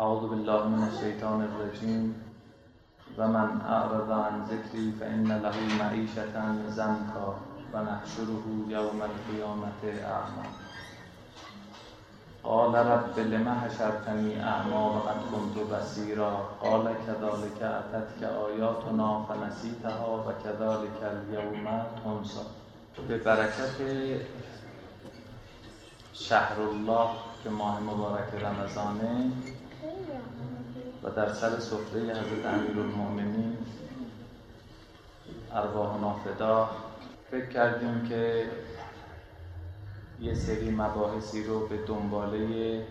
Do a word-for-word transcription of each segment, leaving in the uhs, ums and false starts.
اعوذ بالله من الشیطان الرجیم و من اعرض عن ذکری فإن له معیشة ضنکا و نحشره یوم القیامة اعمی. قال رب لم حشرتنی اعمی وقد كنت بصیرا قال كذلك اتتك آیاتنا فنسیتها و كذلك اليوم تنسی. به برکت شهر الله که ماه مبارک رمضانه و در سر سفره حضرت امیرالمؤمنین ارواحنا فدا فکر کردیم که یه سری مباحثی رو به دنباله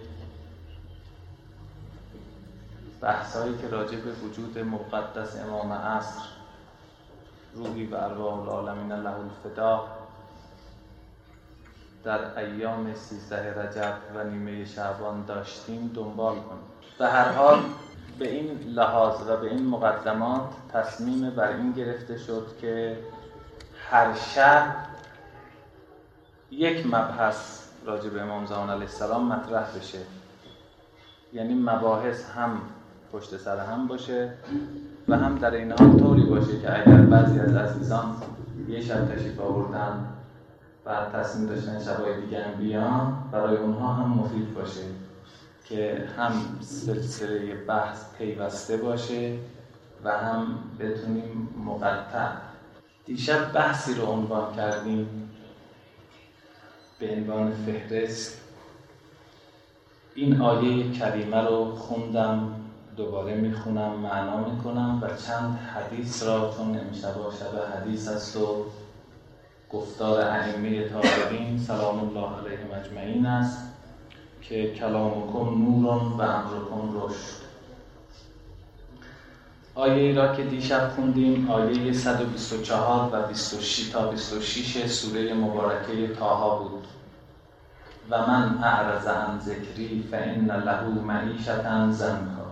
بحثایی که راجع به وجود مقدس امام عصر روحی و ارواح العالمین له الفدا در ایام سیزده رجب و نیمه شعبان داشتیم دنبال کنیم. به هر حال به این لحاظ و به این مقدمات تصمیم بر این گرفته شد که هر شب یک مبحث راجع به امام زمان علیه السلام مطرح بشه، یعنی مباحث هم پشت سر هم باشه و هم در این حال طوری باشه که اگر بعضی از عزیزان یه شب تشریف آوردن و تصمیم داشتن شبای دیگه هم بیان، برای اونها هم مفید باشه که هم سلسله بحث پیوسته باشه و هم بتونیم مقطع. دیشب بحثی رو عنوان کردیم به عنوان فهرست. این آیه کریمه رو خوندم، دوباره میخونم، معنا میکنم و چند حدیث را، چون امشب شب حدیث است و گفتار ائمه تابعین سلام الله علیهم اجمعین است که کلامکم نور و امرکم رشد. آیه را که دیشب خوندیم آیه صد و بیست و چهار و بیست و شش تا بیست و شش سوره مبارکه طه بود. و من اعرض عن ذکری فإن له معیشة ضنکا.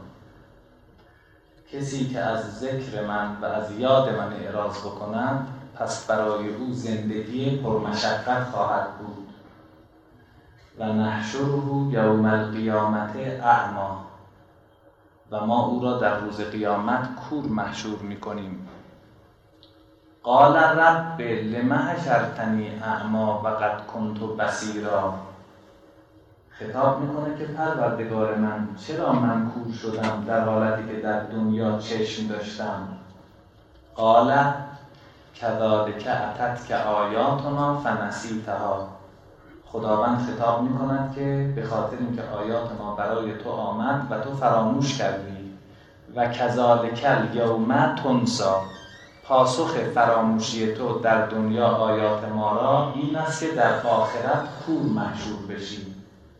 کسی که از ذکر من و از یاد من اعراض بکند پس برای او زندگی پرمشقت خواهد بود. و نحشره یوم القیامة اعمی. و ما او را در روز قیامت کور محشور می‌کنیم. قال رب لم حشرتنی اعمی وقد كنت بصیرا. خطاب میکنه که پروردگار من، چرا من کور شدم در حالتی که در دنیا چشم داشتم؟ قال كذلك اتتك آیاتنا فنسیتها. خداوند خطاب میکند که به خاطر اینکه آیات ما برای تو آمد و تو فراموش کردی. و كذلك اليوم تنسی. پاسخ فراموشی تو در دنیا آیات ما را این است که در آخرت کور محشور بشی.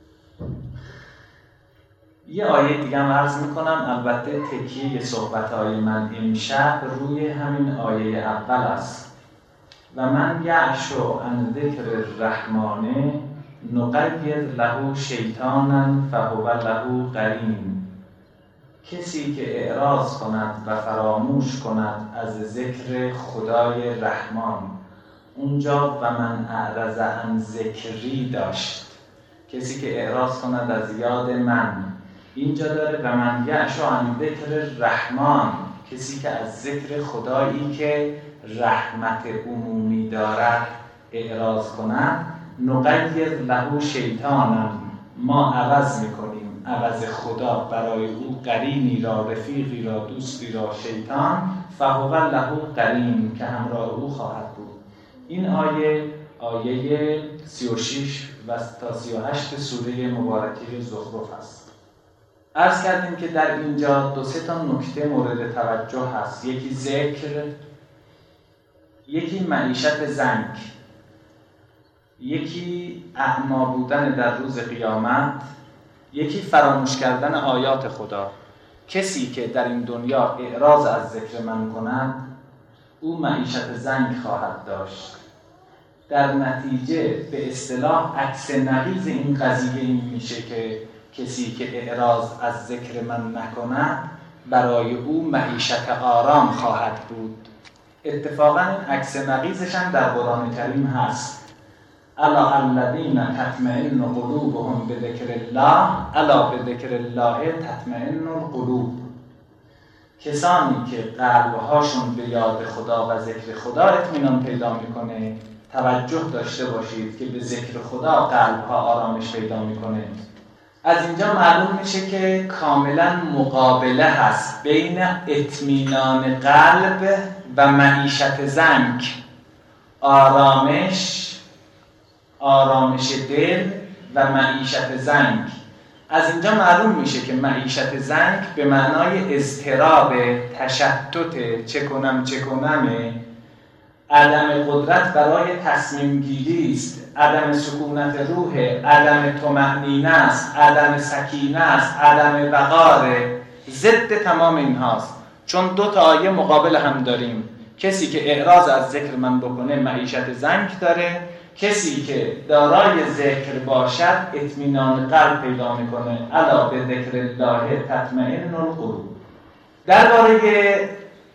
یه آیه دیگه هم عرض میکنم، البته تکیه صحبتهای من امشب روی همین آیه اول است. و من یعشو عن ذکر الرحمن نقید له شیطانا فهو له قرین. کسی که اعراض کند و فراموش کند از ذکر خدای رحمان، اونجا و من اعرض عن ذکری داشت، کسی که اعراض کند از یاد من، اینجا داره و من یعشو عن ذکر رحمان، کسی که از ذکر خدایی که رحمت عمومی دارد اعراض کند. نقید له شیطانا. ما عوض میکنیم عوض خدا برای او قرینی را، رفیقی را، دوستی را، شیطان. فهو له قرین، که همراه او خواهد بود. این آیه آیه سی و شش و تا سی و هشت سوره مبارکه زخرف است. عرض کردیم که در اینجا دو سه تا نکته مورد توجه هست. یکی ذکر، یکی معیشت ضنک، یکی اعمی بودن در روز قیامت، یکی فراموش کردن آیات خدا. کسی که در این دنیا اعراض از ذکر من کند او معیشت ضنک خواهد داشت. در نتیجه به اصطلاح عکس نقیض این قضیه این میشه که کسی که اعراض از ذکر من نکند برای او معیشت آرام خواهد بود. اتفاقا این عکس نقیضش هم در قرآن کریم هست. الا الذین تطمئن قلوبهم بذکر الله الا بذکر الله تطمئن القلوب. کسانی که قلبهاشون به یاد خدا و ذکر خدا اطمینان پیدا میکنه، توجه داشته باشید که به ذکر خدا قلبها آرامش پیدا میکنه. از اینجا معلوم میشه که کاملا مقابله هست بین اطمینان قلب و معیشت زنک، آرامش آرامش دل و معیشت زنک. از اینجا معلوم میشه که معیشت زنک به معنای اضطراب، تشتت، چه کنم چه کنمه، عدم قدرت برای تصمیم گیری است، عدم سکونت روح، عدم طمأنینه است، عدم سکینه است، عدم وقار، ضد تمام اینهاست. چون دو تا آیه مقابل هم داریم. کسی که اعراض از ذکر من بکنه معیشت زنک داره، کسی که دارای ذکر باشد اطمینان قلب پیدا میکنه. الا به ذکر الله تطمئن القلوب. درباره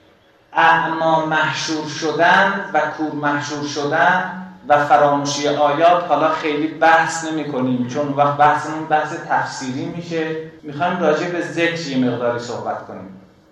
اعما محشور شدن و کور محشور شدن و فراموشی آیات حالا خیلی بحث نمی کنیم، چون وقت بحثمون بحث تفسیری میشه. میخوایم راجع به ذکر یه مقداری صحبت کنیم.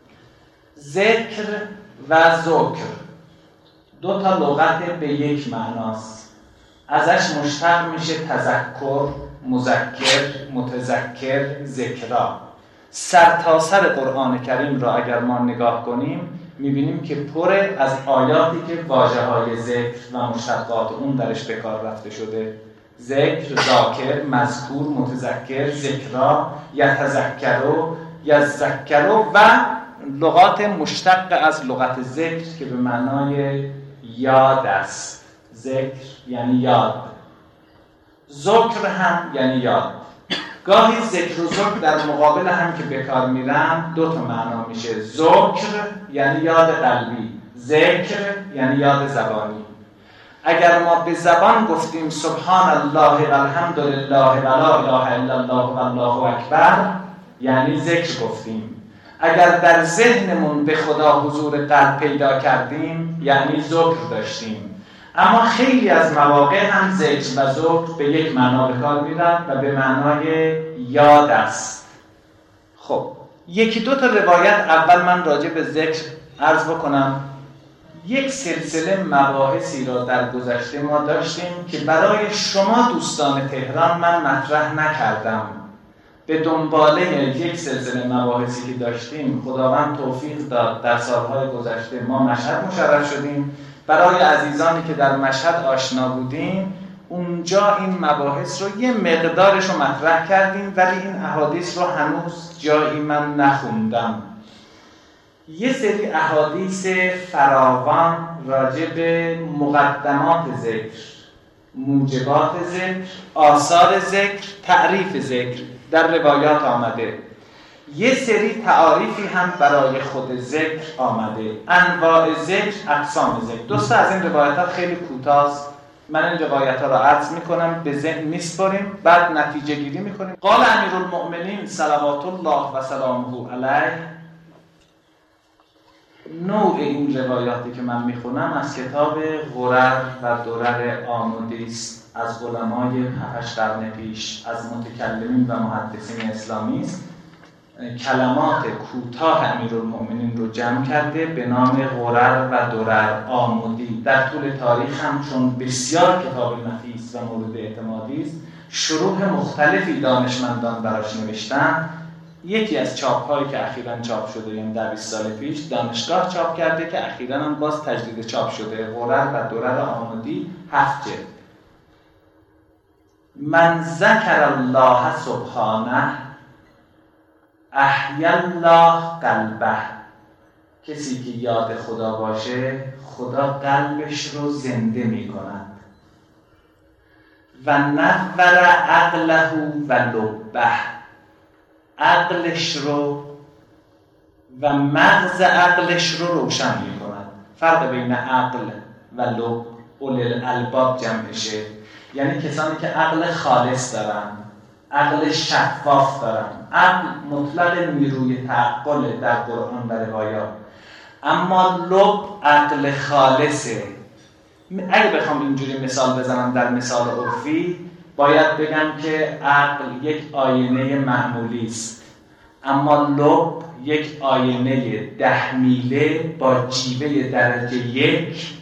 ذکر و ذکر دو تا لغت به یک معناست. ازش مشتق میشه تذکر، مذکر، متذکر، ذکرا. سرتاسر قرآن کریم را اگر ما نگاه کنیم میبینیم که پر از آیاتی که واژه‌های ذکر و مشتقات اون درش به کار رفته شده. ذکر، ذاکر، مذکور، متذکر، ذکرا، یتذکرو، یذکرو و لغات مشتق از لغت ذکر که به معنای یاد است. ذکر یعنی یاد، ذکر هم یعنی یاد. گاهی ذکر و ذکر در مقابل هم که به کار میرن دو تا معنا میشه. ذکر یعنی یاد قلبی، ذکر یعنی یاد زبانی. اگر ما به زبان گفتیم سبحان الله و الحمد لله و لا اله الا الله و الله اکبر، یعنی ذکر گفتیم. اگر در ذهنمون به خدا حضور قلب پیدا کردیم یعنی ذکر داشتیم. اما خیلی از مواقع هم ذکر و ذکر به یک معنا به کار میرن و به معنای یاد است. خب یکی دو تا روایت اول من راجع به ذکر عرض بکنم. یک سلسله مباحثی را در گذشته ما داشتیم که برای شما دوستان تهران من مطرح نکردم. به دنباله یک سلسله مباحثی که داشتیم خداوند توفیق داد، در سالهای گذشته ما مشهد مشرف شدیم. برای عزیزانی که در مشهد آشنا بودیم اونجا این مباحث رو یه مقدارش رو مطرح کردیم، ولی این احادیث رو هنوز جایی من نخوندم. یه سری احادیث فراوان راجع به مقدمات ذکر، موجبات ذکر، آثار ذکر، تعریف ذکر در روایات آمده. یه سری تعاریفی هم برای خود ذکر آمده، انواع ذکر، اقسام ذکر. دوستا از این روایتات خیلی کوتاست، من این روایت‌ها را عرض می‌کنم، به ذهن می‌سپاریم، بعد نتیجه گیری می‌کنیم. قال امیرالمؤمنین صلوات الله و سلامه علیه. نوع این روایاتی که من می‌خونم از کتاب غرر و درر آمدی است، از علمای هفت قرن پیش، از متکلمین و محدثین اسلامی است. کلمات کوتاه امیرالمؤمنین رو جمع کرده به نام غرر و درر آمدی. در طول تاریخ هم چون بسیار کتاب نفیس و مورد اعتمادی است، شروح مختلفی دانشمندان براش نوشتن. یکی از چاپ‌هایی که اخیراً چاپ شده، یعنی در بیست سال پیش دانشگاه چاپ کرده که اخیراً هم باز تجدید چاپ شده، غرر و درر آمدی، هفت جلد. من ذکر الله سبحانه احیا الله قلبه. کسی که یاد خدا باشه خدا قلبش رو زنده می کند. و نور عقله و لبه، عقلش رو و مغز عقلش رو روشن می کند. فرق بین عقل و لب، اول الالباب جمعشه، یعنی کسانی که عقل خالص دارن، عقل شفاف دارن. عقل مطلق نیروی تعقل در قرآن و روایات، اما لب عقل خالصه، اگه بخوام اینجوری مثال بزنم در مثال عرفی، باید بگم که عقل یک آینه معمولی است، اما لب یک آینه ده میله با جیوه درجه یک،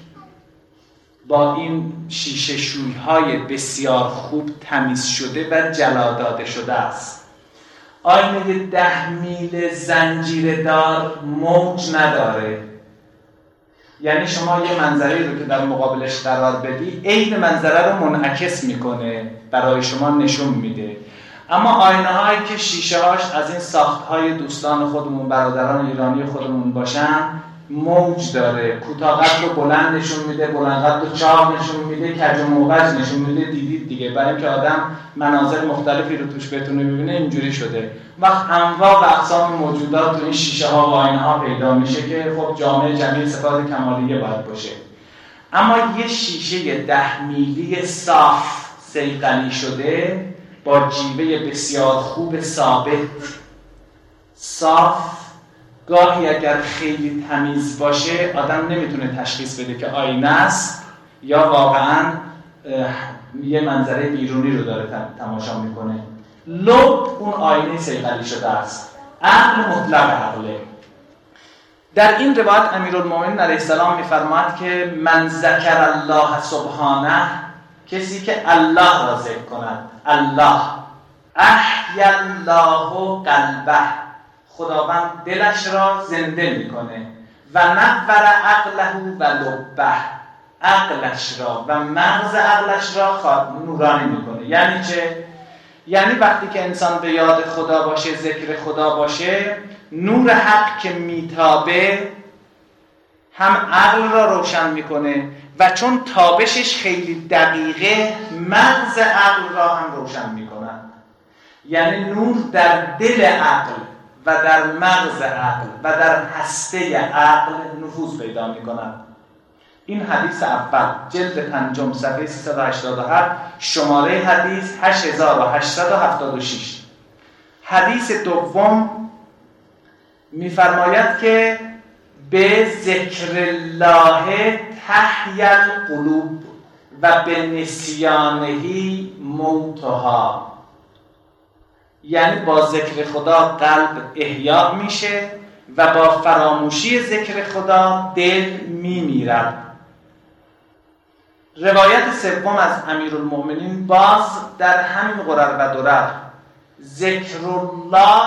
با این شیشه شوی‌های بسیار خوب تمیز شده و جلا داده شده است. آینه ده میله زنجیره دار موج نداره، یعنی شما یه منظره رو که در مقابلش قرار بدی عین منظره رو منعکس میکنه، برای شما نشون میده. اما آینه هایی که شیشه هاش از این ساخت های دوستان خودمون، برادران ایرانی خودمون باشن، موج داره، کوتاه قد رو بلند نشون میده، بلند قد رو چاق نشون میده، کج و موقج نشون میده. دیدید دیگه، برای اینکه آدم مناظر مختلفی رو توش بتونه ببینه اینجوری شده. وقت انواع و اقسام موجودات تو این شیشه ها و آینه ها پیدا میشه که خب جامعه جمعی صفات کمالیه باید باشه. اما یه شیشه ده میلی صاف صیقلی شده با جیوه بسیار خوب ثابت صاف، گاهی اگر خیلی تمیز باشه آدم نمیتونه تشخیص بده که آینه است یا واقعا یه منظره بیرونی رو داره تماشا میکنه. لب اون آینه صیقلی شده است. عقل مطلق عقله. در این روایت امیرالمومنین علیه السلام میفرماید که من ذکر الله سبحانه، کسی که الله را ذکر کند، الله احی الله قلبه، خداوند دلش را زنده میکنه، و نور عقله و لبه، عقلش را و مغز عقلش را نورانی میکنه. یعنی چه؟ یعنی وقتی که انسان به یاد خدا باشه، ذکر خدا باشه، نور حق که میتابه هم عقل را روشن میکنه و چون تابشش خیلی دقیقه مغز عقل را هم روشن میکنه. یعنی نور در دل عقل و در مغز عقل و در هسته عقل نفوذ پیدا میکنه. این حدیث اول، جلد پنجم، صفحه سیصد و هشتاد و هفت، شماره حدیث هشت هزار و هشتصد و هفتاد و شش. حدیث دوم میفرماید که به ذکر الله تحیی القلوب و به نسیانهی موتها، یعنی با ذکر خدا قلب احیا میشه و با فراموشی ذکر خدا دل میمیرد. روایت سوم از امیرالمومنین باز در همین غرر و درر، ذکر الله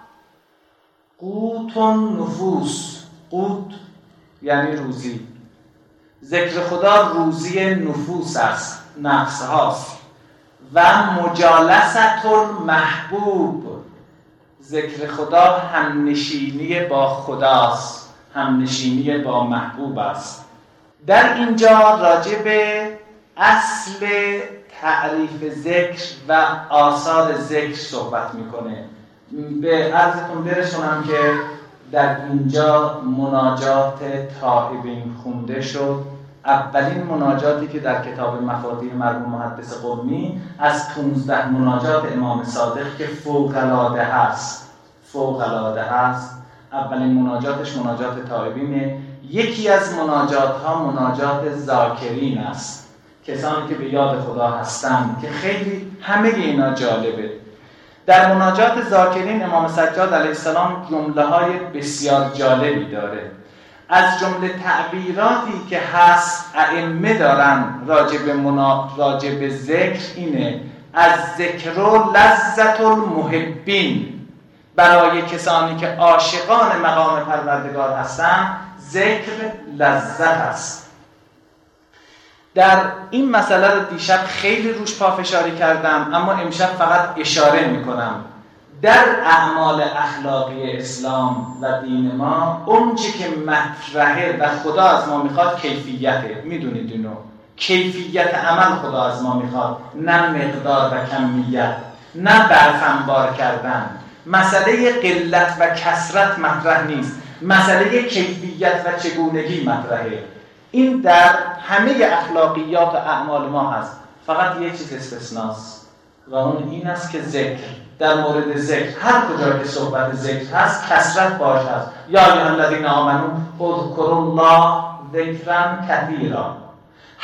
قوت النفوس، قوت یعنی روزی، ذکر خدا روزی نفوس است، نفس هاست. و مجالست المحبوب، ذکر خدا همنشینی با خداست، همنشینی با محبوب است. در اینجا راجع به اصل تعریف ذکر و آثار ذکر صحبت میکنه. به عرضتون برسونم که در اینجا مناجات تائبین خونده شد. اولین مناجاتی که در کتاب مفاتیح مرحوم محدث قمی از پانزده مناجات امام صادق که فوق‌العاده هست، فوق‌العاده هست، اولین مناجاتش مناجات تائبینه. یکی از مناجات ها مناجات ذاکرین است، کسانی که به یاد خدا هستند، که خیلی همه اینا جالبه. در مناجات ذاکرین امام سجاد علیه السلام جمله های بسیار جالبی داره. از جمله تعبیراتی که هست ائمه دارن راجع به منا... راجع به ذکر اینه: از ذکر و لذت المحبین، برای کسانی که عاشقان مقام پروردگار هستن ذکر لذت است. در این مسئله رو دیشب خیلی روش پافشاری کردم، اما امشب فقط اشاره میکنم. در اعمال اخلاقی اسلام و دین ما اون چه که مطرحه و خدا از ما میخواد کیفیته. میدونید اینو، کیفیت عمل خدا از ما میخواد، نه مقدار و کمیت، نه برفنبار کردن. مسئله قلت و کثرت مطرح نیست، مسئله کیفیت و چگونگی مطرحه. این در همه اخلاقیات و اعمال ما هست، فقط یک چیز استثناست و اون این است که ذکر. در مورد ذکر هر کجا که صحبت ذکر هست کثرت باش هست. یا ایها الذین آمنو اذکروا الله ذکرا کثیرا.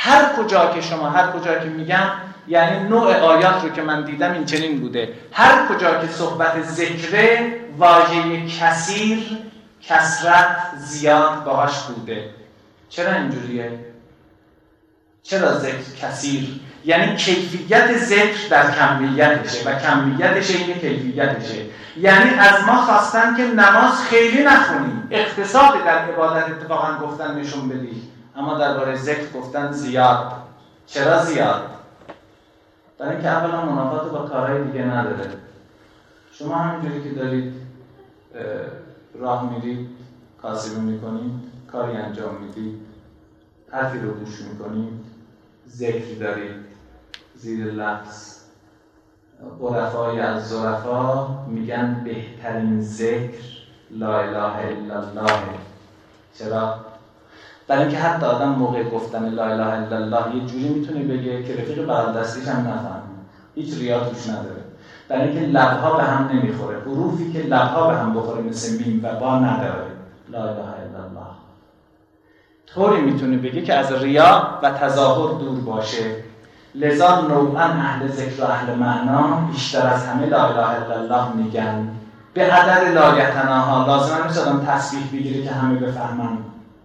هر کجا که شما هر کجا که میگم یعنی نوع آیات رو که من دیدم این چنین بوده، هر کجا که صحبت ذکره واژه کثیر کثرت زیاد باهاش بوده. چرا اینجوریه؟ چرا ذکر کثیر؟ یعنی کیفیت ذکر در کمیتشه و کمیتش اینه کیفیتشه. یعنی از ما خواستن که نماز خیلی نخونیم، اقتصاد در عبادت اتفاقا گفتن نشون بدی، اما درباره ذکر گفتن زیاد. چرا زیاد؟ برای اینکه اولا منافات با کارهای دیگه نداره. شما همینجوری که دارید راه میرید، کاسبی میکنید، کاری انجام میدید، حرفی رو گوش میکنید، ذکر دارید، زیر لفظ عرفای از ظرفا میگن بهترین ذکر لا اله الا الله. چرا؟ برای اینکه حتی آدم موقع گفتن لا اله الا الله یه جوری میتونه بگه که رفیق بغل دستیش هم نفهمه، هیچ ریا توش نداره، برای اینکه لبها به هم نمیخوره، حروفی که لبها به هم بخوره مثل میم و با نداره. لا اله الا الله طوری میتونه بگه که از ریا و تظاهر دور باشه. لذا نوعا اهل ذکر و اهل معنا بیشتر از همه لا اله الا الله میگن، به عدد لا یتناها. لازم نیست آدم تسبیح بگیره که همه بفهمن.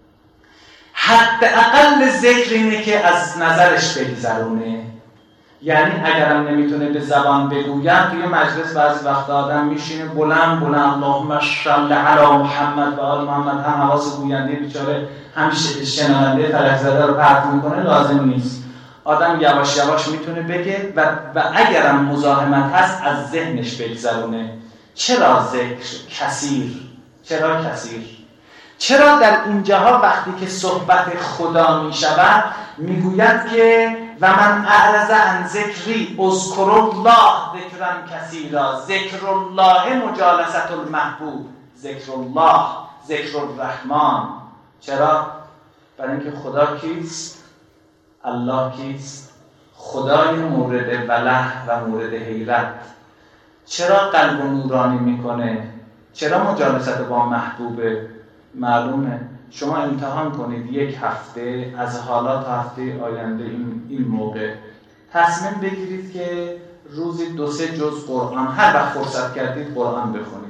حداقل ذکر اینه که از نظرش بگذرونه. یعنی اگرم نمیتونه به زبان بگوید، توی مجلس بعضی وقت آدم میشینه بلند بلند اللهم صل علی محمد و آل محمد، هم حواس گوینده بیچاره هم شنونده فلک زده رو پرت میکنه. لازم نیست، آدم یواش یواش میتونه بگه و, و اگرم مزاحمت هست از ذهنش بگذرونه. چرا ذکر کثیر؟ چرا کثیر؟ چرا در اینجاها وقتی که صحبت خدا میشود میگوید که و من اعرض عن ذکری اذکر الله ذکرا کثیرا. ذکر الله مجالست المحبوب، ذکر الله، ذکر الرحمن. چرا؟ برای اینکه خدا کیست؟ الله کیست؟ خدای مورد وله و مورد حیرت. چرا قلب نورانی میکنه؟ چرا مجالست با محبوبه؟ معلومه. شما امتحان کنید یک هفته از حالا تا هفته آینده این, این موقع تصمیم بگیرید که روزی دو سه جز قرآن، هر وقت فرصت کردید قرآن بخونید.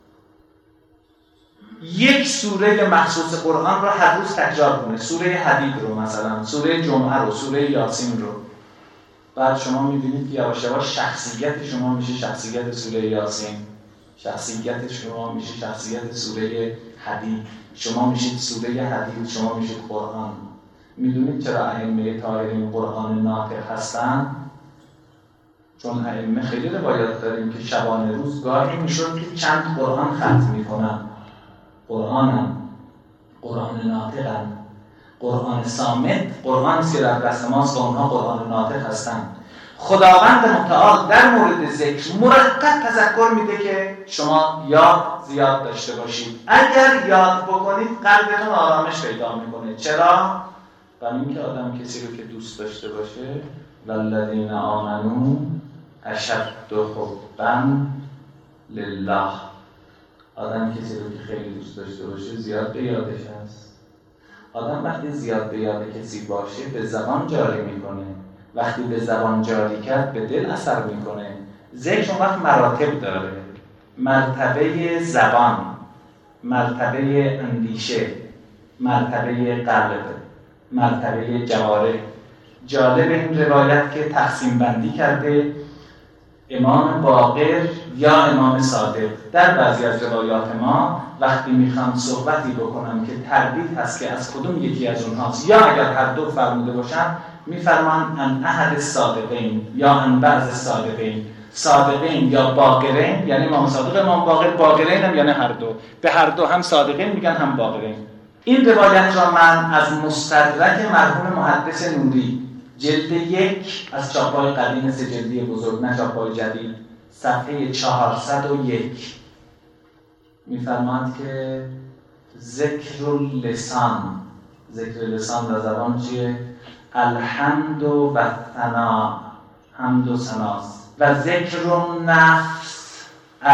یک سوره مخصوص قرآن رو هر روز تکرار کنید. سوره حدید رو مثلا، سوره جمعه رو، سوره یاسین رو. بعد شما می‌بینید که یواش یواش شخصیت شما میشه شخصیت سوره یاسین، شخصیت شما میشه شخصیت سوره حدید، شما میشید سوره حدید، شما میشید قرآن. میدونید چرا ائمه طاهرین قرآن ناطق هستن؟ چون ائمه خیلی روایات داریم که شبانه روز گاهی میشد که چند قرآن ختم میکنن. قرآنم، قرآن ناطقن، قرآن صامت، قرآنی که در دست ماست و اونها قرآن ناطق هستن. خداوند متعال در مورد ذکر مرتب تذکر میده که شما یاد زیاد داشته باشید. اگر یاد بکنید قلبتون آرامش پیدا میکنه. چرا؟ برای اینکه آدم کسی رو که دوست داشته باشه والذین آمنوا اشد حبا لله. آدم کسی رو که خیلی دوست داشته باشه زیاد به یادش هست. آدم وقتی زیاد به یاد کسی باشه به زبان جاری میکنه. وقتی به زبان جاری کرد به دل اثر میکنه. ذکر اون وقت مراتب داره. مرتبه زبان، مرتبه اندیشه، مرتبه قلب، مرتبه جوارح. جالب این روایت که تقسیم بندی کرده امام باقر یا امام صادق. در بعضی از روایات ما وقتی میخوام صحبتی بکنم که تردید هست که از کدوم یکی از اونهاست یا اگر هر دو فرموده باشن میفرمان ان احد الصادقین یا ان بعض الصادقین. صادقین یا باقرین یعنی امام صادق امام باقر، باقرین هم یعنی هر دو. به هر دو هم صادقین میگن هم باقرین. این روایت را من از مستدرک مرحوم محدث نوری جلد یک از چاپ‌های قدیم سه جلدی بزرگ، نه چاپ‌های جدید، صفحه چهارصد و یک میفرماند که ذکر اللسان، ذکر لسان در زبان چیه؟ الحمد و ثنا، حمد و ثناست. و ذکر النفس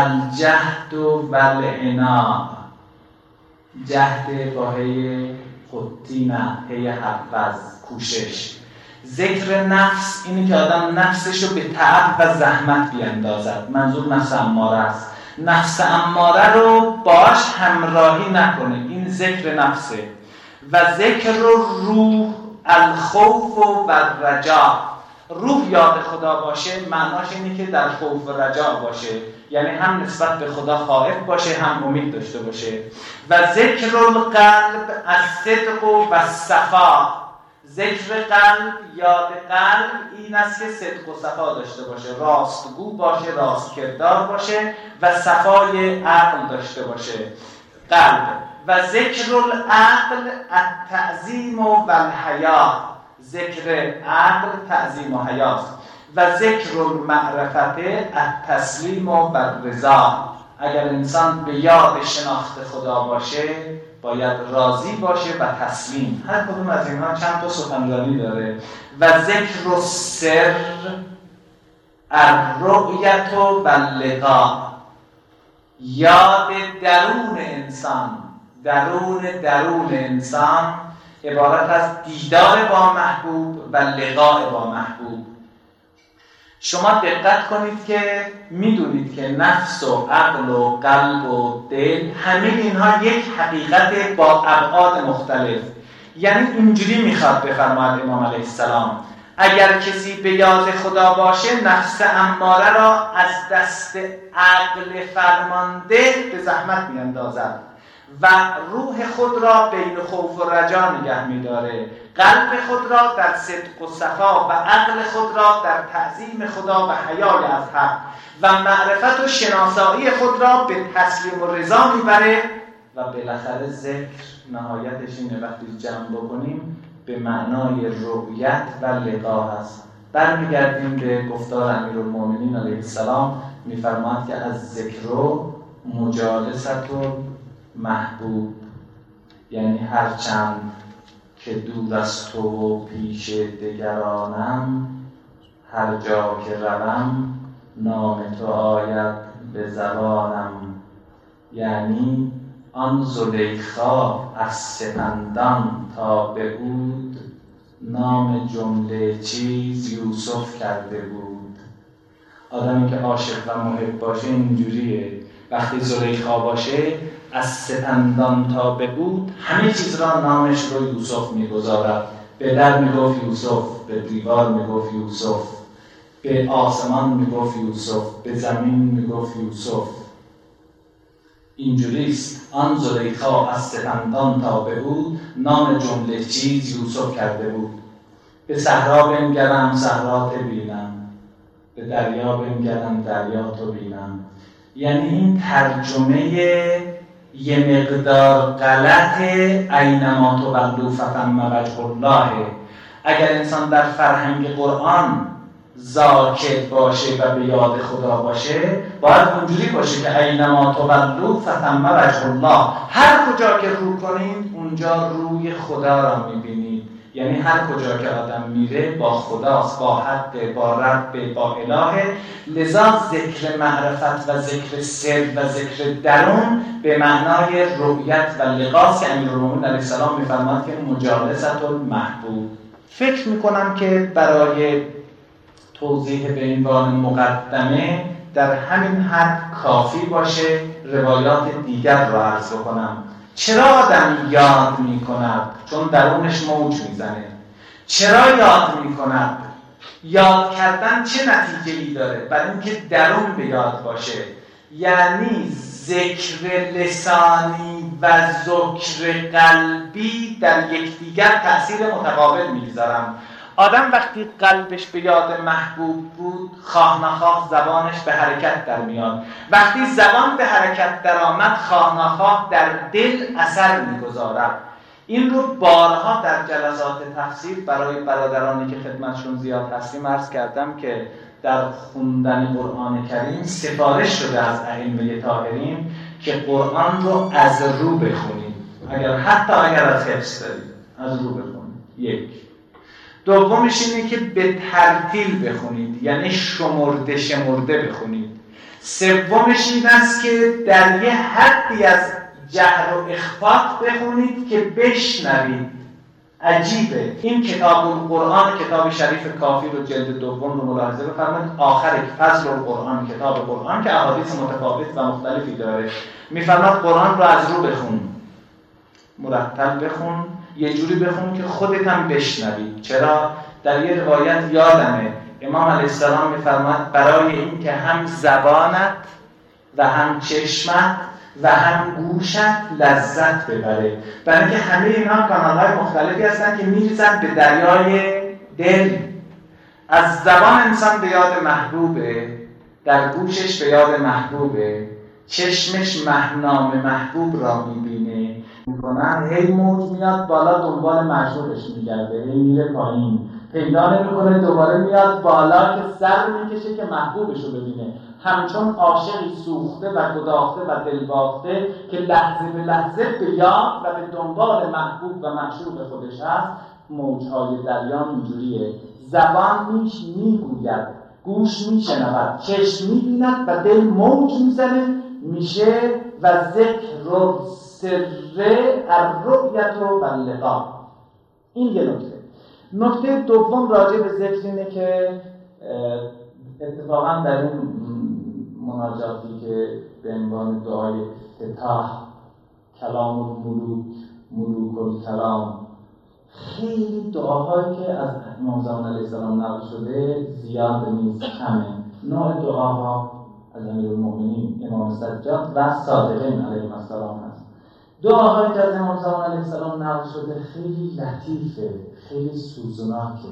الجهد و العناء، جهد باهی حتی نه هی حفظ کوشش. ذکر نفس اینی که آدم نفسش رو به تعب و زحمت بیندازد، منظور نفس اماره است. نفس اماره رو باش همراهی نکنه، این ذکر نفسه. و ذکر رو روح الخوف و رجا، روح یاد خدا باشه معناش اینه که در خوف و رجا باشه، یعنی هم نسبت به خدا خائف باشه هم امید داشته باشه. و ذکر القلب الصدق و صفا، ذکر قلب، یاد قلب این است که صدق و صفا داشته باشه، راستگو باشه، راست کردار باشه و صفای عقل داشته باشه قلب. و ذکر العقل التعظیم و الحیا، ذکر عقل تعظیم و حیاست. و ذکر المعرفت التسلیم و الرضا، اگر انسان به یاد شناخت خدا باشه باید راضی باشه و تسلیم. هر کدوم از اینها چند تا سخنرانی داره. و ذکر السر الرؤیت و اللقاء، یاد درون انسان، درون درون انسان عبارت از دیدار با محبوب و لقاء با محبوب. شما دقت کنید که میدونید که نفس و عقل و قلب و دل همه اینها یک حقیقت با ابعاد مختلف. یعنی اینجوری میخواد بفرماید امام علیه السلام اگر کسی به یاد خدا باشه نفس اماره را از دست عقل فرمانده به زحمت میاندازد و روح خود را بین خوف و رجا نگه می‌داره، قلب خود را در صدق و صفا و عقل خود را در تعظیم خدا و حیای از حق و معرفت و شناسایی خود را به تسلیم و رضا میبره. و بالاخره ذکر نهایتش اینه وقتی جمع بکنیم به معنای رؤیت و لقا هست. برمیگردیم به گفتار امیرالمومنین علیه السلام، میفرماید که از ذکر و مجالست و محبوب، یعنی هرچند که دور از تو و پیش دگرانم، هر جا که روم نام تو آید به زبانم. یعنی آن زلیخا از سپندان تا به بود، نام جمله چیز یوسف کرده بود. آدمی که عاشق و محب باشه اینجوریه، وقتی زلیخا باشه از سپندان تا به بود همه چیز را نامش رو یوسف میگذارد. به در میگفت یوسف، به دیوار میگفت یوسف، به آسمان میگفت یوسف، به زمین میگفت یوسف. اینجوریست. آن زلیخا از سپندان تا به بود، نام جمله چیز یوسف کرده بود. به صحرا بنگرم صحرا تو بینم، به دریا بنگرم دریا تو بینم. یعنی این ترجمه یه مقدار غلط اینما تولوا فثم وجه الله. اگر انسان در فرهنگ قرآن ذاکر باشه و به یاد خدا باشه باید اونجوری باشه که اینما تولوا فثم وجه الله، هر کجا که رو کنید اونجا روی خدا را میبینید. یعنی هر کجا که آدم میره با خداست، با حق، با رب، با اله. لذا ذکر معرفت و ذکر سر و ذکر درون به معنای رؤیت و لقاست که امیرالمومنین علیه السلام میفرماد که مجالست المحبوب. فکر میکنم که برای توضیح به عنوان مقدمه در همین حد کافی باشه. روایات دیگر را عرض کنم. چرا آدم یاد می کند؟ چون درونش موج میزنه. چرا یاد می کند؟ یاد کردن چه نتیجه‌ای داره؟ برای اینکه درون به یاد باشه. یعنی ذکر لسانی و ذکر قلبی در یکدیگر تأثیر متقابل می‌گذارن. آدم وقتی قلبش به یاد محبوب بود خواه نخواه زبانش به حرکت در میاد. وقتی زبان به حرکت در آمد خواه نخواه در دل اثر میگذارد. این رو بارها در جلسات تفسیر برای برادرانی که خدمتشون زیاد هستیم عرض کردم که در خوندن قرآن کریم سفارش شده از ائمه طاهرین که قرآن رو از رو بخونید، اگر حتی اگر از حفظ دارید از رو بخونید. یک. دومش اینه که به ترتیل بخونید، یعنی شمرده شمرده بخونید. سومش این است که در یه حدی از جهر و اخفات بخونید که بشنوید. عجیبه. این کتاب القرآن، کتاب شریف کافی رو جلد دوم رو ملاحظه بفرمایید. آخر فصل القرآن، کتاب قرآن که احادیث متفاوت و مختلفی داره، میفرماد قرآن رو از رو بخون، مرتب بخون، یه جوری بخون که خودت هم بشنوید. چرا؟ در یه روایت یادمه امام علیه السلام میفرماد برای این که هم زبانت و هم چشمت و هم گوشت لذت ببره. برای اینکه همه اینا کانال‌های مختلفی هستن که میریزن به دریای دل. از زبان انسان به یاد محبوبه، در گوشش به یاد محبوبه، چشمش مهنام محبوب را میبینه میکنن، هی موج میاد بالا دنبال معشوقش میگرده، هی میره پایین پیدا نمیکنه، دوباره میاد بالا که سر میکشه که محبوبش رو ببینه. همچون عاشقی سوخته و گداخته و دلباخته که لحظه به لحظه به یاد و به دنبال محبوب و معشوق خودش هست. موجهای دریا اینجوریه. زبان میش میگوید، گوش میشنود، چشم میبیند و دل موج میزنه میشه و ذکر و سر الرؤیت و اللقاء. این یه نکته. نکته دوم راجع به ذکر اینه که اتفاقا در این مناجاتی که به عنوان دعای افتتاح، کلام الملوک، ملوک الکلام، خیلی دعاهایی که از امام زمان علیه السلام نقل شده زیاد نیست، کمه. نوع دعاها از امیرالمؤمنین امام سجاد و صادقین علیهم السلام هست. دعاهایی که از امام زمان علیه السلام نقل شده خیلی لطیفه، خیلی سوزناکه،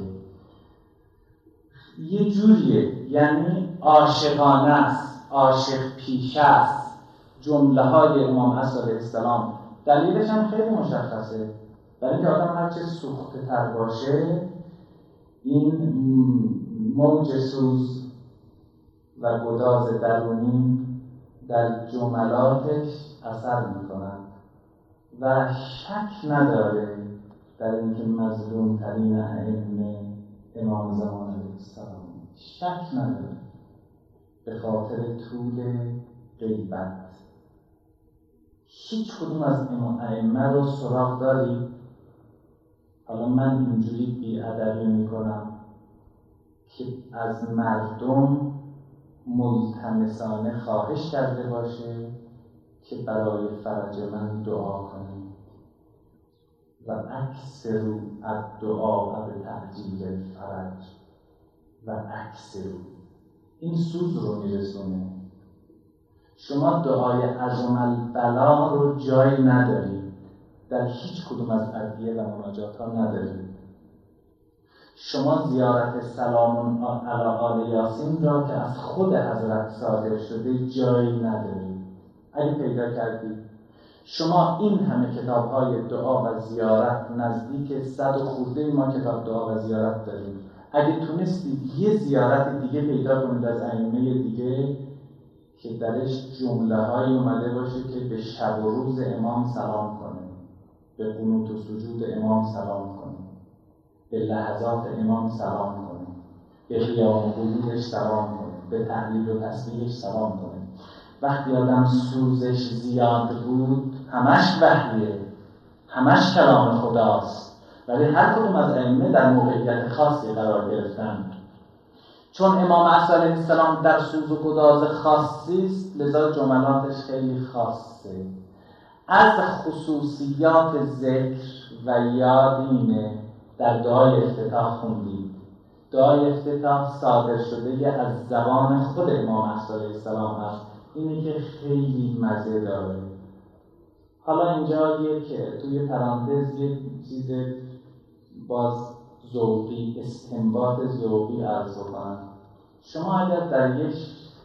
یه جوریه، یعنی عاشقانه است، عاشق پیشه است. جمله های امام علیه السلام دلیلش هم خیلی مشخصه. برای اینکه آدم هرچه سوخته تر باشه این موج سوز و گداز درونی در جملاتش اثر میکنند و شک نداره در اینکه مظلوم ترین ائمه امام زمان علیه السلام، شک نداره، به خاطر طول غیبت. هیچ کدوم از امام ائمه رو سراغ داری؟ حالا من اینجوری بی‌ادبی میکنم که از مردم ملتمسانه خواهش کرده باشه که برای فرج من دعا کنه و اکثروا الدعاء بتعجیل الفرج و اکثروا، این سوز رو میرسونه. شما دعای عظم البلا رو جایی ندارید، در هیچ کدوم از ادعیه و مناجات ها ندارید. شما زیارت سلام علی آل یاسین را که از خود حضرت صادر شده جایی ندارید. اگه پیدا کردید شما این همه کتاب های دعا و زیارت، نزدیک صد و خورده ما کتاب دعا و زیارت داریم، اگه تونستید یه زیارت دیگه پیدا کنید از ائمه دیگه که درش جمله های اومده باشه که به شب و روز امام سلام کنه، به قنوت و سجود امام سلام کنه، به لحظات امام سلام کنه، به قیام و قعودش سلام کنه، به تحلیل و تسبیحش سلام کنه. وقتی آدم سوزش زیاد بود همش وحیه، همش کلام خداست، ولی هر کدوم از ائمه در موقعیت خاصی قرار گرفتن. چون امام علیه السلام در سوز و گداز خاصی است، لذا جملاتش خیلی خاصه. از خصوصیات ذکر و یاد اینه در دعای افتتاح خوندید. دعای افتتاح صادر شده از زبان خود امام علیه السلام هست. اینه که خیلی مزه داره. حالا اینجا یک توی پرانتز یک چیز باز ذوقی، استنباط ذوقی عرض کنم. شما اگر در یک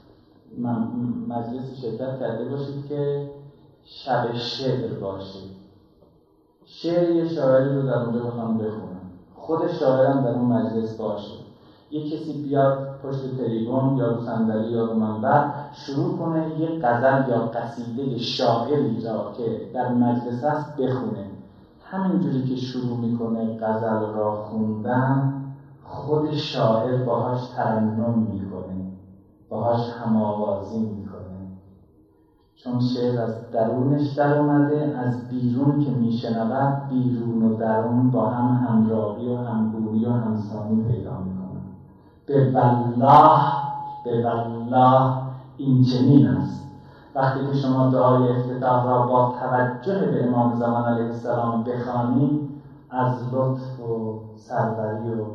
مجلس شرکت کرده باشید که شب شعر باشه، شعر یه شاعری رو در اونجا بخوام بخونم، خود شاعرم در اون مجلس باشه، یه کسی بیاد پشت تریبون یا رو صندلی یا رو منبر شروع کنه یه غزل یا قصیده شاعری را که در مجلس هست بخونه، همینجوری که شروع میکنه غزل را خوندن، خود شاعر باهاش ترنم میکنه، باهاش هم‌آوازی میکنه. چون شعر از درونش در اومده، از بیرون که میشنود بیرون و درون با هم همراهی و همگویی و همسانی پیدا میکنن. به والله به والله این چنین است. وقتی که شما دعای افتتاح را با توجه به امام زمان علیه السلام بخوانید، از لطف و سروری و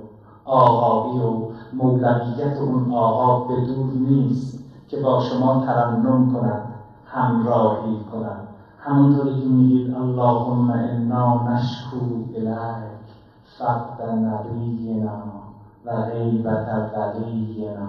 آقایی و مولویت اون آقا به دور نیست که با شما ترنم کند، همراهی کند. همونطوری که میگید اللهم انا نشکو الیک فقد نبینا و غیبت ولینا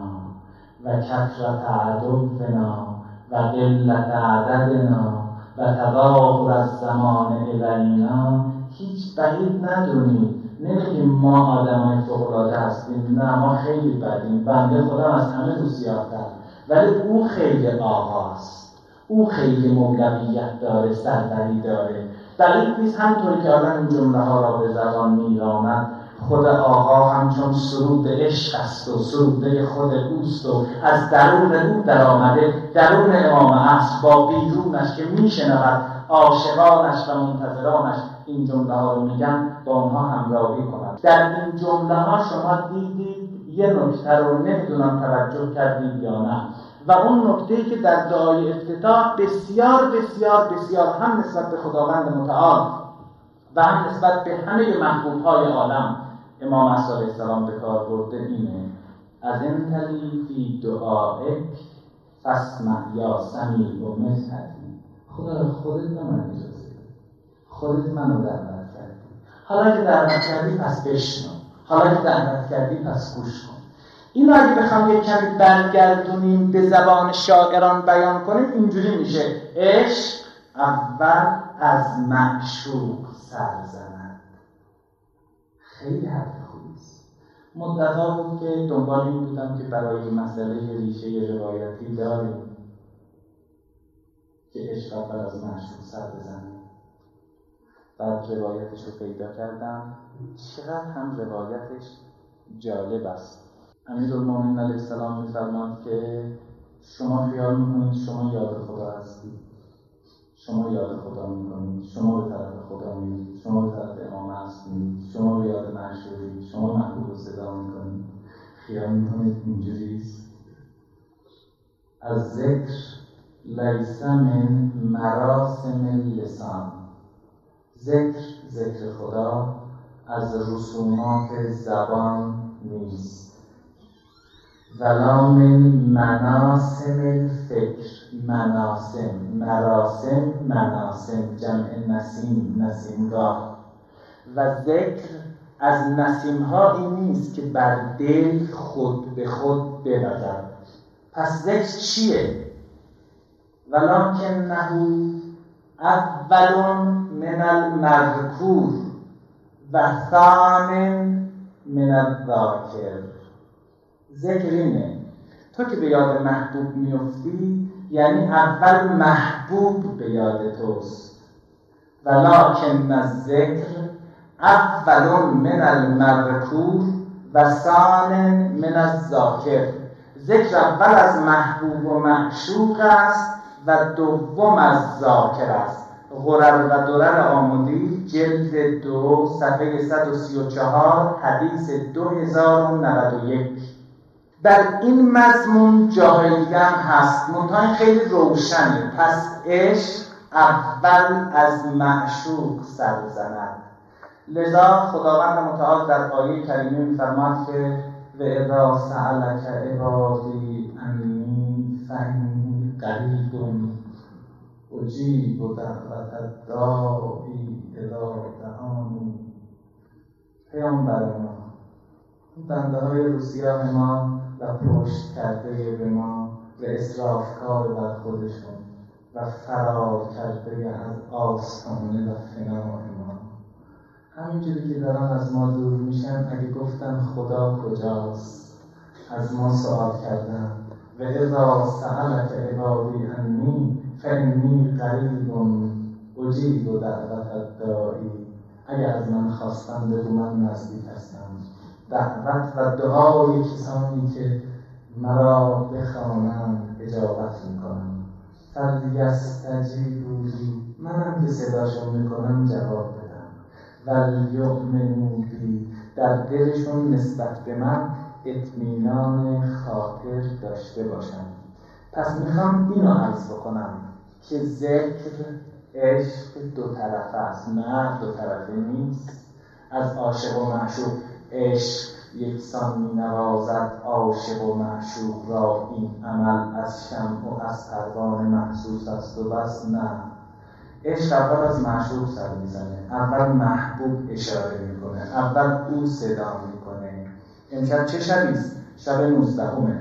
و کثرت عدونا و قلت عددنا و تظاهر الزمان الینا، هیچ بعید ندونید. نمیگیم ما آدمای فوق‌العاده هستیم، نه ما خیلی بدیم، بنده خدا از همه دوسیاتر، ولی او خیلی آقاست، او خیلی مولویت داره، سروری داره. بعید نیست همطوری که آدم این جمله ها را به زبان میرامد، خود آقا همچون سرود عشق است و سروده خود اوست و از درون او در آمده، درون امام عصر با بیرونش که میشنود عاشقانش و منتظرانش این جمله ها رو میگن، با اونها همراهی کنند. در این جمله ها شما دیدید یه نکته رو، نمیدونم توجه کردید یا نه، و اون نکته‌ای که در دعای افتتاح بسیار بسیار بسیار هم نسبت به خداوند متعال و هم نسبت به همه محبوب‌های عالم امام عصر علیه السلام به کار برده اینه: از این تلی فی دعائک فاسمع یا سمیع و مدحتی. خدا خودت به من اجازه بده، خودت منو دعوت کردی، حالا که دعوت کردی پس بشنو، حالا که دعوت کردی پس گوش کن. اینو اگه بخوام یک کمی برگردونیم به زبان شاعران بیان کنیم، اینجوری میشه: عشق اول از معشوق سر زند. خیلی حرف خوبیست. مدت‌ها بود که دنبال این بودم که برای این مسئله ریشه روایتی داریم که عشق اول از معشوق سر بزنه. بعد روایتش رو پیدا کردم، چقدر هم روایتش جالب است. امیرالمومنین علیه السلام می‌فرماد که شما خیال می‌کنید شما یاد خدا هستید، شما یاد خدا می‌کنید، شما به طرف خدا می‌رید، شما به طرف امام عصر می‌رید، شما به یاد معشوقید، شما محبوب رو صدا می‌کنید. خیال می‌کنید اینجوریست. از ذکر لیس من مراسم اللسان. ذکر ذکر خدا از رسومات زبان نیست. ولا من مناسم الفکر. مناسم مراسم مناسم جمع نسیم، نسیمگاه. و ذکر از نسیم‌هایی نیست که بر دل خود به خود بوزد. پس ذکر چیه؟ ولکنه اول من المذکور و ثان من الذاکر. ذکر اینه تو که به یاد محبوب میفتی، یعنی اول محبوب به یاد توست. ولکن الذکر اول من المذکور و ثان من الذاکر. ذکر اول از محبوب و معشوق است و دوم از ذاکر است. غرر و درر آمودی جلد دو صفحه صد و سی و چهار حدیث دو هزار و نود و یک. در این مضمون جاهلیه هم هست، منتها خیلی روشنه. پس عشق اول از معشوق سر زند. لذا خداوند متعال در آیه کریمه می‌فرماید که و اذا سألک عبادی انی فانی قریب اجیب دعوت الداعی اذا دعانی. پیامبر ما، بنده های روسیاه ما و پشت کرده به ما و اسرافکار بر خودشون و فرار کرده از آستانه و فنای ما، همینجوری که دارن از ما دور میشن، اگه گفتن خدا کجاست، از ما سوال کردن و اذا سألک عبادی انی فانی قریب اجیب دعوت الداعی. اگه از من خواستن بگو من نزدیک هستم، دعوت و دعای کسانی که مرا بخوانند اجابت میکنم. فلیستجیبولی، منم که صداشو میکنم جواب بدم. ولیؤمنوا بی، در دلشون نسبت به من اطمینان خاطر داشته باشن. پس میخوام اینو عرض بکنم که ذکر عشق دو طرفه است، نه دو طرفه نیست. از عاشق و معشوق عشق یکسان می نوازد عاشق و معشوق را، این عمل از شمع و از پروانه محسوس است و بس. نه، عشق اول از معشوق سر میزنه، اول محبوب اشاره میکنه، اول او صدا میکنه. امشب چه شبیست؟ شب نوزدهمه.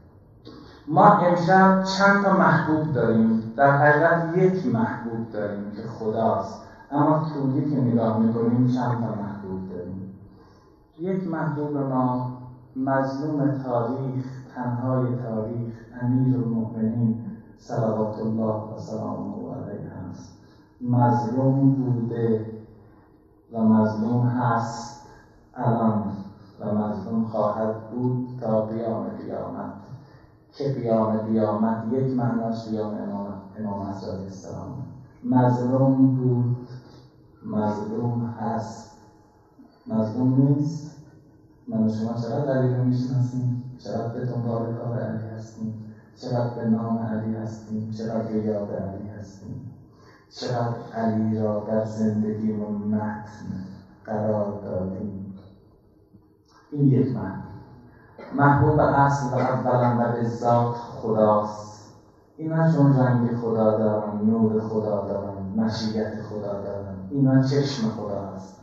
ما امشب چند تا محبوب داریم؟ در حقیقت یک محبوب داریم که خداست، اما تویی که نگاه میکنیم چند تا محبوب داریم. یک محبوب ما مظلوم تاریخ، تنهای تاریخ، امیرالمؤمنین صلوات الله و سلامه علیه است. مظلوم بوده و مظلوم هست الان و مظلوم خواهد بود تا قیام قیامت، که قیام قیامت یک معناش قیام امام امام علیه السلام. مظلوم بود، مظلوم هست، مظلوم نیست. من و شما چقدر علی رو میشناسیم؟ چقدر به دنبال کار علی هستیم؟ چقدر به نام علی هستیم؟ چقدر به یاد علی هستیم؟ چقدر علی را در زندگیمون متن قرار دادیم؟ این یک معنی. محبوب اصل و اولا و به ذات خداست. اینا چون رنگ خدا دارن، نور خدا دارن، مشیت خدا دارن، اینا چشم خدا هستن،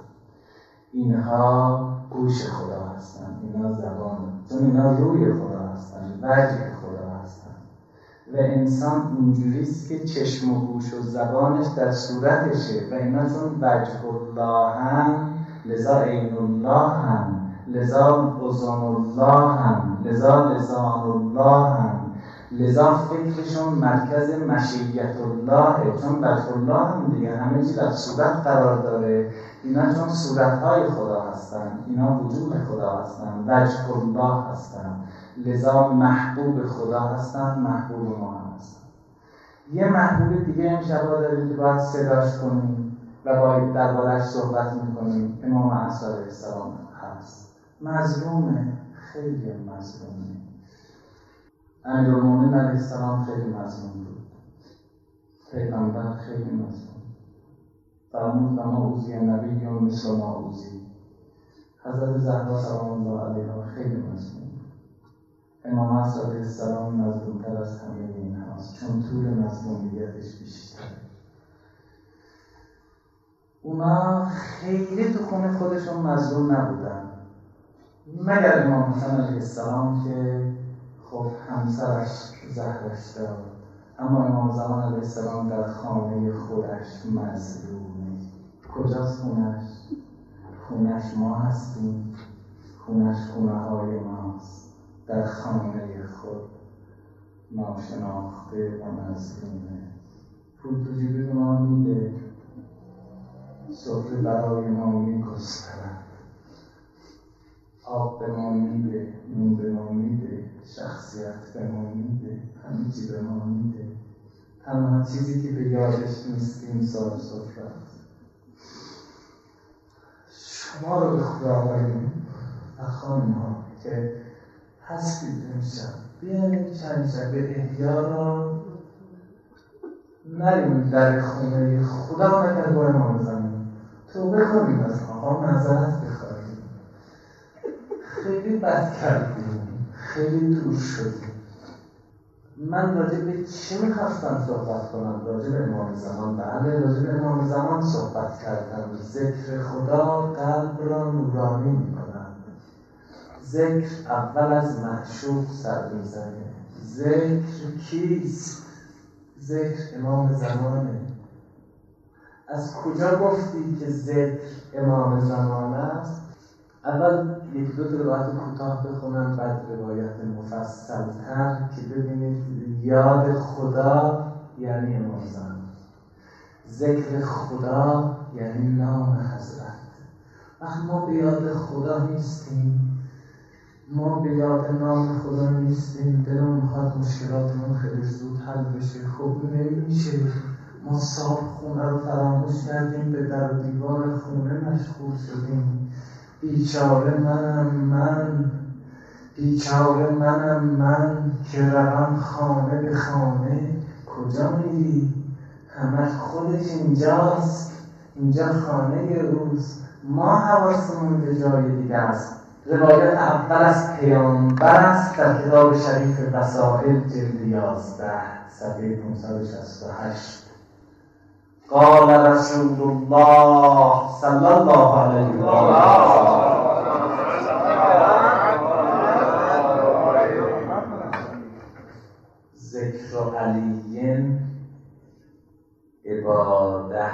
اینها گوش خدا هستن، اینا زبان، چون اینا روی خدا هستن، وجه خدا هستن. و انسان اینجوریست که چشم و گوش و زبانش در صورتشه و اینا چون وجه الله هم، لذا عین الله هم، لذا اذن الله هم، لذا لسان الله هم، لذا فکرشون مرکز مشیت الله، چون وجه الله هم دیگه همه چی در صورت قرار داره. اینا چون صورتهای خدا هستن، اینا وجود خدا هستن، وجه الله هستن، لذا محبوب خدا هستن، محبوب ما هستن. یه محبوب دیگه امشب داریم که باید صداش کنیم و باید درباره‌اش صحبت میکنیم. امام علیه السلام هست، مظلومه، خیلی مظلومه. امیرالمؤمنین علیه السلام خیلی مظلوم بود، پیغمبر خیلی مظلوم. فرمود و ما اوزی نبی و مثل ما اوزی. حضرت زهرا سلام الله علیها خیلی مظلوم. امام علیه السلام مظلومتر از همه این هاست، چون طول مظلومیتش بیشتره. اونا خیلی تو خونه خودشون مظلوم نبودن، مگر امام حسن علیه السلام که خب همسرش زهرش داد، اما امام زمان علیه السلام در خانه خودش مظلومه. کجاست خونش؟ خونش ما هستیم، خونش خونه های ماست، در خانه خود ناشناخته و مظلومه. پول تو جیب ما میده، سفره برای ما میگسترد، آب به ما میده، نون به ما میده، شخصیت به ما میده، همه چی به ما میده. تنها چیزی که به یادش نیستیم سال سفره است. شما رو به خدا آقایون و خانم ها که هستید امشب، بیایید چند شب احیا را نریم در خونه خدا نکرد با امام زمان توبه کنیم، از آقا معذرت بخواهیم. خیلی بد کردیم، خیلی دور شدیم. من راجع به چی میخواستم صحبت کنم؟ راجع به امام زمان. بله، راجع به امام زمان صحبت کردم. ذکر خدا قلب را نورانی میکنم. ذکر اول از معشوق سر میزنه. ذکر کیست؟ ذکر امام زمانه. از کجا گفتی که ذکر امام زمان است؟ اول یک دو تا روایت کوتاه بخونم، بعد روایت مفصل‌تر که ببینید یاد خدا یعنی امام زمان، ذکر خدا یعنی نام حضرت. وقتی ما به یاد خدا نیستیم، ما به یاد نام خدا نیستیم، دلمون میخواد مشکلاتمون خیلی زود حل بشه. خب نمیشه. ما صاحب خونه رو فراموش کردیم، به در و دیوار خونه مشغول شدیم. بیچاره منم من، بیچاره منم من که روم خانه به خانه. کجا میری؟ همش خودش اینجاست، اینجا خانه اوست، ما حواسمون به جای دیگه است. روایت اول از پیامبر است در کتاب شریف وسائل جلد یازده صفحه پانصد و شصت و هشت. قال رسول الله صلی الله علیه و آله ذکر علی عباده.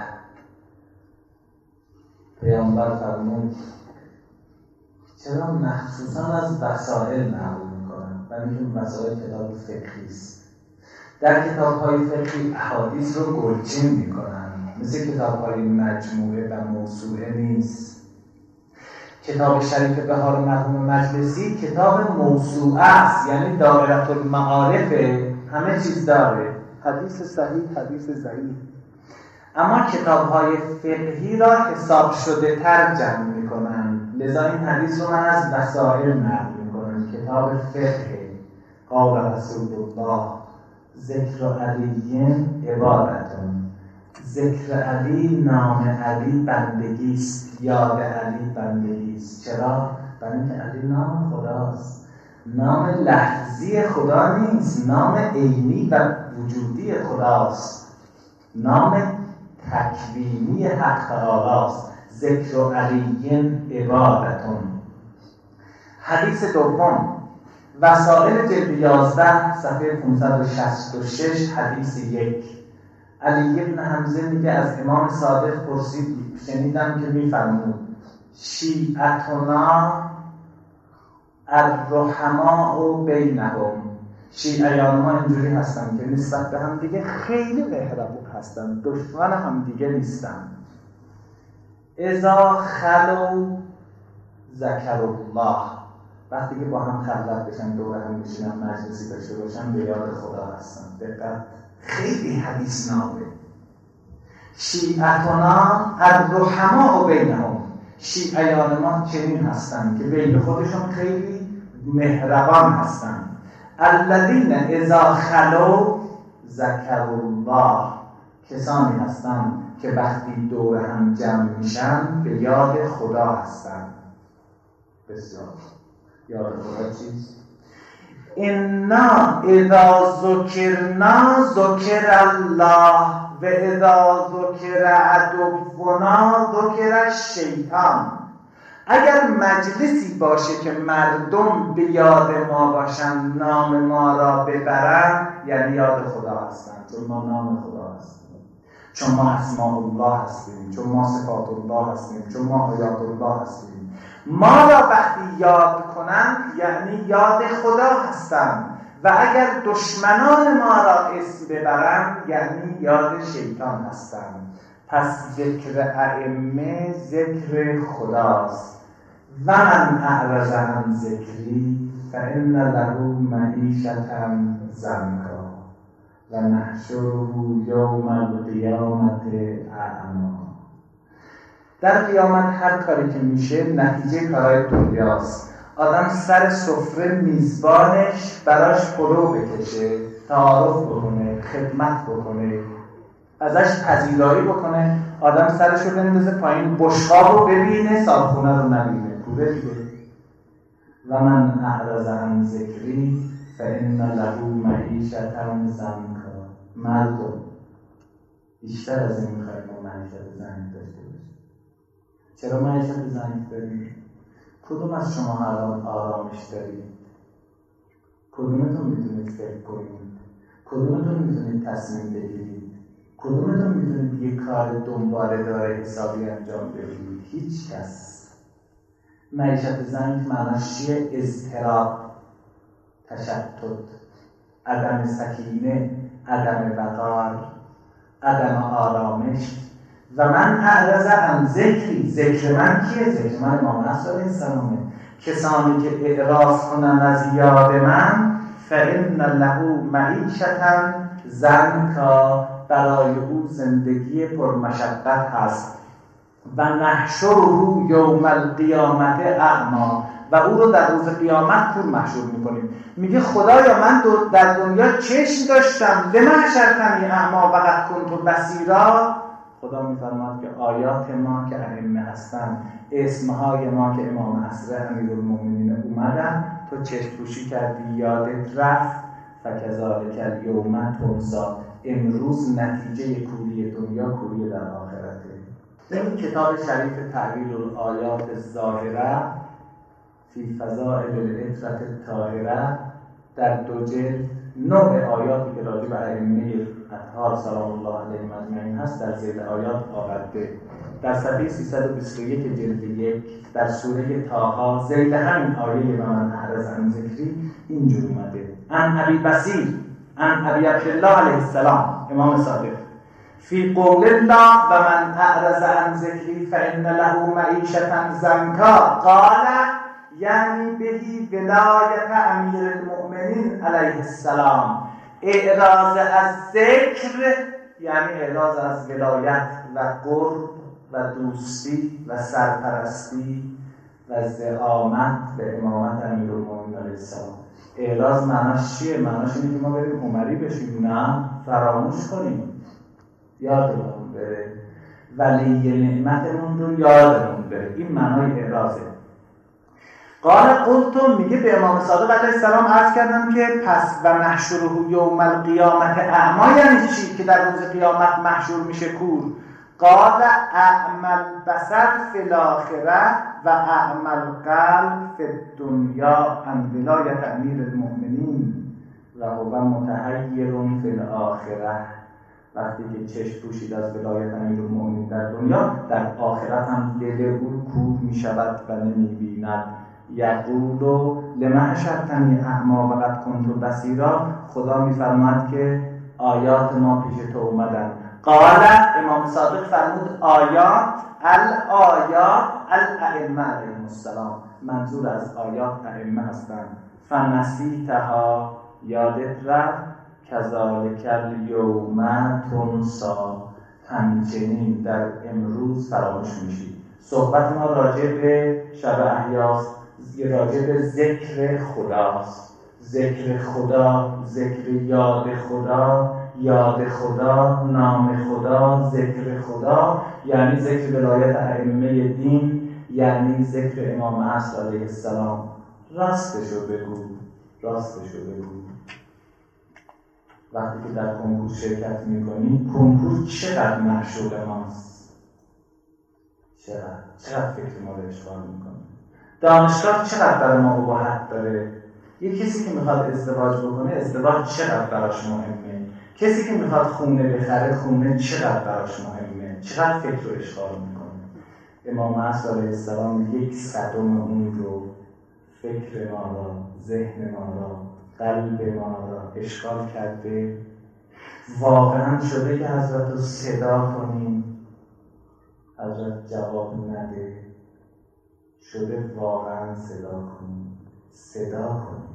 پیامبر فرمود چرا مخصوصا از وسائل نقل میکنن؟ و میگیم وسائل کتاب فقهی است. در کتاب‌های فقهی احادیث رو گلچین میکنن، مثل کتاب‌های مجموعه و موسوعه نیست. کتاب شریف بهار مرحوم مجلسی کتاب موسوعه است، یعنی دایره المعارف، همه چیز داره، حدیث صحیح، حدیث ضعیف. اما کتاب‌های فقهی را حساب شده تر جمع میکنن، لذا این حدیث رو من از وسائل نقل میکنم. کتاب فقه. قال رسول الله ذکر علی عبادتون. ذکر علی، نام علی بندگی است، یاد علی بندگی است. چرا؟ برای اینکه علی نام خداست، نام لفظی خدا نیست، نام عینی و وجودی خداست، نام تکوینی حق تعالی است. ذکر علی عبادتون. حدیث دوم وسائل جلد یازده صفحه پانصد و شصت و شش حدیث یک. علی بن حمزه میگه از امام صادق پرسید، شنیدم که میفرمود شیعتنا الرحماء بینهم. شیعیان ما اینجوری هستن که نسبت به هم دیگه خیلی مهربون هستن، دشمن هم دیگه نیستن. اذا خلو ذکر الله. وقتی که با هم خلوت بشن، دور هم بشینن، مجلسی داشته باشن، به یاد خدا هستن. دقت، خیلی حدیث نامه. شیعتنا الرحماء بینهم. شیعیان ما چنین هستن که بین خودشون خیلی مهربان هستن. الذین اذا خلو ذکر الله. کسانی هستن که وقتی دور هم جمع میشن به یاد خدا هستن. بسیار یاد خدا چیست؟ انا اذا ذکرنا ذکر الله و اذا ذکر عدونا ذکر الشیطان. اگر مجلسی باشه که مردم به یاد ما باشن، نام ما را ببرن، یعنی یاد خدا هستن، چون ما نام خدا هستیم، چون ما اسماء الله هستیم، چون ما صفات الله هستیم، چون ما آیات الله هستیم. ما را وقتی یاد کنند یعنی یاد خدا هستند، و اگر دشمنان ما را اسم ببرند یعنی یاد شیطان هستند. پس ذکر ائمه ذکر خداست. و من اعرض عن ذکری فإن له معیشة ضنکا و نحشره یوم القیامة اعمی. در قیامت هر کاری که میشه نتیجه کارهای دنیاست. آدم سر سفره میزبانش براش پلو بکشه، تعارف بکنه، خدمت بکنه، ازش پذیرایی بکنه. آدم سرشو بندازه پایین، بشقاب رو ببینه، سالخونه رو نبینه. خوبه دیگه. و من اعرض عن ذکری فإن له معیشة ضنکا. مردم بیشتر از این میخواید ما معیشت ضنک داشته باشیم. چرا معیشت ضنک داریم؟ کدوم از شما الان آرامش دارید؟ کدومتون میتونید فکر کنید؟ کدومتون میتونید تصمیم بگیرید؟ کدومتون میتونید یک کار دنباله داره حسابی انجام بدید؟ هیچ کس. معیشت ضنک معناش چیه؟ اضطراب، تشتت، عدم سکینه، عدم وقار، عدم آرامش. و من اعرض عن ذکری. ذکر من کیه؟ ذکر من امام علیه السلامه کسانی که اعراض کنند از یاد من فإن له معیشة ضنکا، برای او زندگی پرمشقت هست. و نحشره یوم القیامت اعمی، و او رو در روز قیامت کور محشور میکنیم. میگه خدایا من در دنیا چشم داشتم، لما حشرتنی اعمی وقد کنت بصیرا. خدا میفرماد که آیات ما که ائمه هستن، اسمهای ما که امام عصر امیرالمومنین اومدن، تو چشم پوشی کردی، یادت رفت. فکذالک الیوم تنسی، امروز نتیجه کوری دنیا کوری در آخرته. این کتاب شریف تعبیر الآیات الظاهره فی فضائل العطرة الطاهره در دو جلد، نوع آیاتی که راجع به ائمه اطهار سلام الله علیهم اجمعین هست در ذیل آیات آورده. در صفحه سیصد و بیست و یک جلد یک در سوره طه ذیل همین آیه و من اعرض عن ذکری اینجور اومده: عن ابی بصیر عن ابی عبدالله علیه السلام، امام صادق، فی قول الله و من اعرض عن ذکری فإن له معیشة ضنکا، قال یعنی بهی ولایت امیر المؤمنین علیه السلام. اعراض از ذکر یعنی اعراض از ولایت و قرب و دوستی و سرپرستی و زعامت به امامت امیرالمؤمنین علیه السلام. اعراض معناش چیه؟ معناش اینه که ما بریم عمری بشیم؟ نه، فراموش کنیم، یادمون بره، ولی نعمتمون رو یادمون بره. این معنای اعراضه. قال قلت، میگه به امام صادق علیه السلام عرض کردم که پس و نحشره یوم القیامت اعمی یعنی چی؟ که در روز قیامت محشور میشه کور. قال اعمی البصر فی الاخره و اعمی القلب فی الدنیا عن ولایت امیر المؤمنین و هو متحیر فی الاخره. وقتی که چشم پوشید از ولایت امیرالمؤمنین در دنیا، در آخرت هم دل او کور میشود و نمیبیند. یقولو لما حشرتنی اعمی وقد کنت بصیرا، خدا میفرماد که آیات ما پیش تو اومدن. قال امام صادق فرمود آیات الآیات الائمه علیهم السلام، منظور از آیات ائمه هستند. فنسیتها، یادت رفت. کذالک الیوم تنسی، همچنین در امروز فراموش میشی. صحبت ما راجع به شب احیاست، راجع به ذکر خداست. ذکر خدا، ذکر یاد خدا، یاد خدا، نام خدا، ذکر خدا، یعنی ذکر ولایت ائمه دین، یعنی ذکر امام عصر علیه السلام. راستشو بگو، راستشو بگو. وقتی که در کنکور شرکت میکنی، کنکور چقدر معشوق ماست؟ چقدر؟ چقدر فکر ما رو اشغال میکنه؟ دانشگاه چقدر برای ما اباحت داره؟ یه کسی که میخواد ازدواج بکنه، ازدواج چقدر براش مهمه؟ کسی که میخواد خونه بخره، خونه چقدر براش مهمه؟ چقدر فکر رو اشغال میکنه؟ امام عصر علیه السلام یک صدم اون رو، فکر ما را، ذهن ما را، قلب ما را اشغال کرده. واقعا شده که حضرت رو صدا کنیم، حضرت جواب نده. شده واقعا صدا کنیم، صدا کنیم،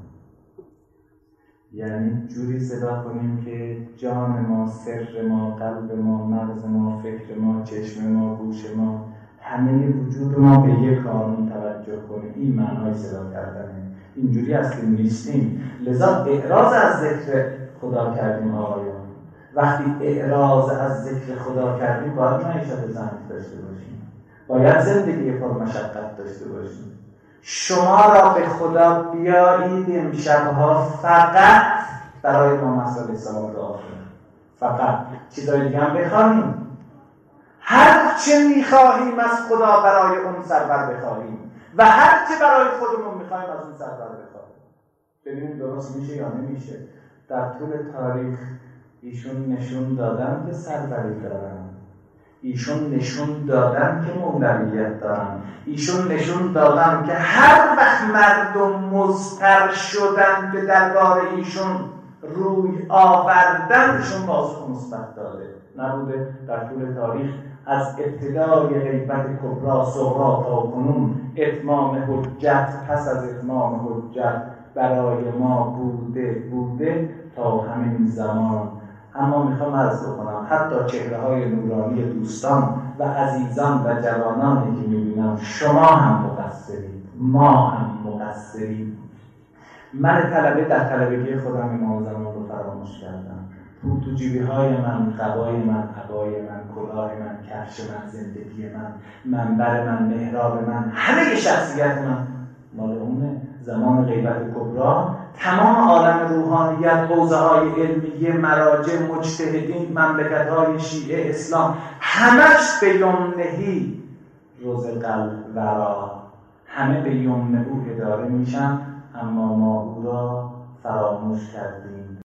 یعنی جوری صدا کنیم که جان ما، سر ما، قلب ما، مغز ما، فکر ما، چشم ما، گوش ما، همه وجود ما به یک قانون توجه کنیم. این معنای صدا کردنه. اینجوری اصلی نیستیم. لذا اعراض از ذکر خدا کردیم آقایان. وقتی اعراض از ذکر خدا کردیم، باید معیشت زنگ داشته باشیم، باید زندگی پرمشقت داشته باشیم. شما را به خدا بیایید امشبها فقط برای امام عصر علیه السلام دعا کنیم. فقط چیزای دیگه هم بخواهیم، هر چه میخواهیم از خدا برای اون سرور بخواهیم و هر چه برای خودمون میخواهیم از اون سرور بخواهیم. ببینیم درست میشه یا نمیشه. در طول تاریخ ایشون نشون دادن که سروری دارن، ایشون نشون دادن که مولویت دارن، ایشون نشون دادن که هر وقت مردم مضطر شدن به دربار ایشون روی آوردن، ایشون پاسخ مثبت داده. نبوده در طول تاریخ از ابتدای غیبت کبری صغری تا کنون اتمام حجت پس از اتمام حجت برای ما بوده بوده تا همین زمان. اما میخوام عرض بکنم حتی چهره های نورانی دوستان و عزیزان و جوانانی که میبینم شما هم مقصرید، ما هم مقصرید. من طلبه در طلبگی خودم امام زمان رو فراموش کردم. تو تو جیبی های من، قبای من، عبای من، کلاه من، کفش من، زندگی من، منبر من، محراب من، همه شخصیت من مال اونه. زمان غیبت کبری تمام عالم روحانیت، حوزه های علمیه، مراجع، مجتهدین، مملکت های شیعه، اسلام، همش به یمنهی رزق الورا، همه به یمن او اداره میشن، اما ما او را فراموش کردیم.